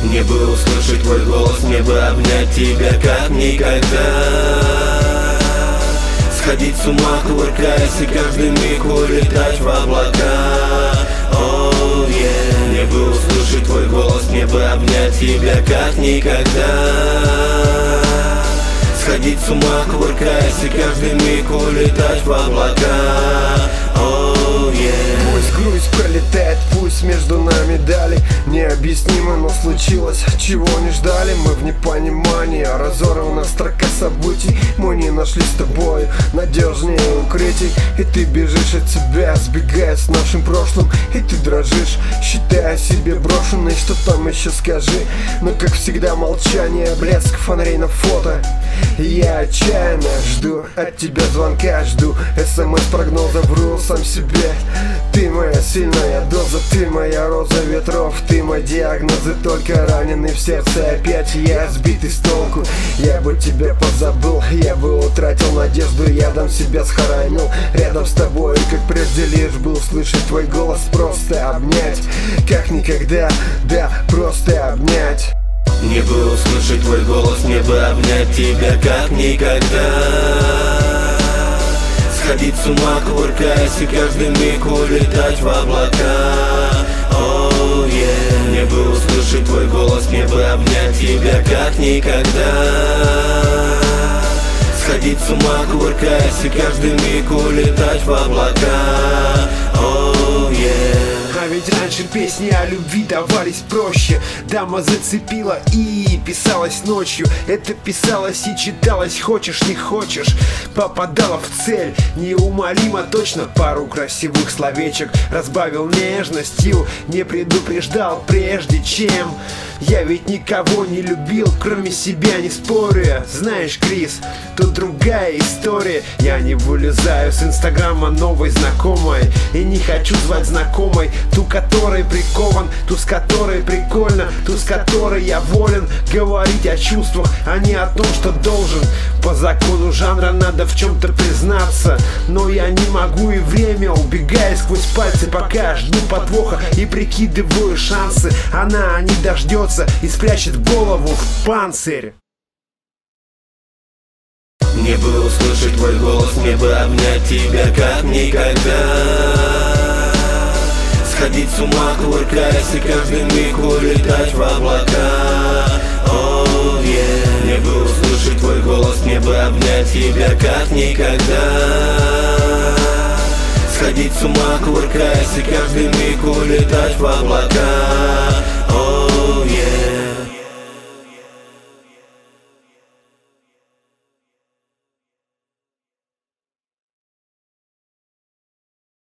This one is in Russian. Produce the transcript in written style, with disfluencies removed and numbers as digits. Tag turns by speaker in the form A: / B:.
A: Мне бы услышать твой голос, мне бы обнять тебя как никогда. Сходить с ума, кувыркаясь, и каждый миг улетать в облака. Oh, yeah. Мне бы услышать твой голос, мне бы обнять тебя как никогда. Сходить с ума, кувыркаясь, и каждый миг улетать в облака. Oh, yeah.
B: Пусть грусть пролетает, пусть между нами дали необъяснимо, но случилось, чего не ждали. Мы в непонимании, разорвана строка событий. Мы не нашли с тобой надежнее укрытий. И ты бежишь от себя, сбегая с нашим прошлым. И ты дрожишь, считая себе брошенной. Что там еще скажи? Но как всегда молчание, блеск фонарей на фото. Я отчаянно жду от тебя звонка, жду СМС-прогноза, вру сам себе. Ты моя сильная доза, ты моя роза ветров, ты мой диагноз, и только раненый в сердце опять я сбитый с толку. Я бы тебя позабыл, я бы утратил надежду, я дам себя схоронил рядом с тобой, как прежде, лишь бы услышать твой голос, просто обнять, как никогда, да, просто обнять.
A: Мне бы услышать твой голос, мне бы обнять тебя как никогда. Сходить с ума, кувыркаясь, и каждый миг улетать в облака. Oh, yeah. Мне бы услышать твой голос, мне бы обнять тебя как никогда. Сходить с ума, кувыркаясь, и каждый миг улетать в облака. Oh, yeah.
C: А ведь раньше песни о любви давались проще. Дама зацепила и писалась ночью. Это писалось и читалось, хочешь не хочешь, попадала в цель. Неумолимо точно, пару красивых словечек разбавил нежностью, не предупреждал прежде чем. Я ведь никого не любил, кроме себя, не спорю. Знаешь, Крис, тут другая история. Я не вылезаю с инстаграма новой знакомой и не хочу звать знакомой ту, которой прикован, ту, с которой прикольно, ту, с которой я волен говорить о чувствах, а не о том, что должен. По закону жанра надо в чем-то признаться, но я не могу, и время убегает сквозь пальцы, пока жду подвоха и прикидываю шансы. Она не дождется и спрячет голову в панцирь.
A: Мне бы услышать твой голос, мне бы обнять тебя как никогда. Сходить с ума, кувыркаясь, и каждый миг улетать в облака. Oh, yeah. Мне бы услышать твой голос, мне бы обнять тебя как никогда. Сходить с ума, кувыркаясь, и каждый миг улетать в облака.